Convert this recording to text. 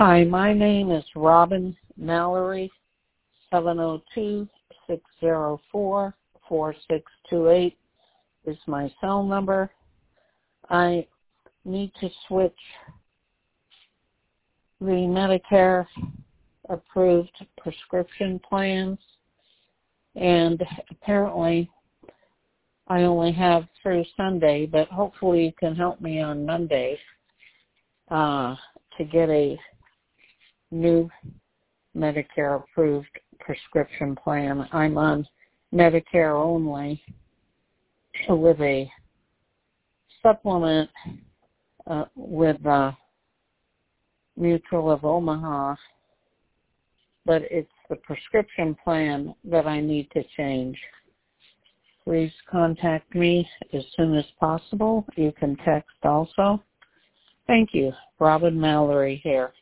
Hi, my name is Robin Mallory, 702-604-4628 is my cell number. I need to switch the Medicare approved prescription plans, and apparently I only have through Sunday, but hopefully you can help me on Monday to get a new Medicare approved prescription plan. I'm on Medicare only with a supplement with Mutual of Omaha, but it's the prescription plan that I need to change. Please contact me as soon as possible. You can text also. Thank you. Robin Mallory here.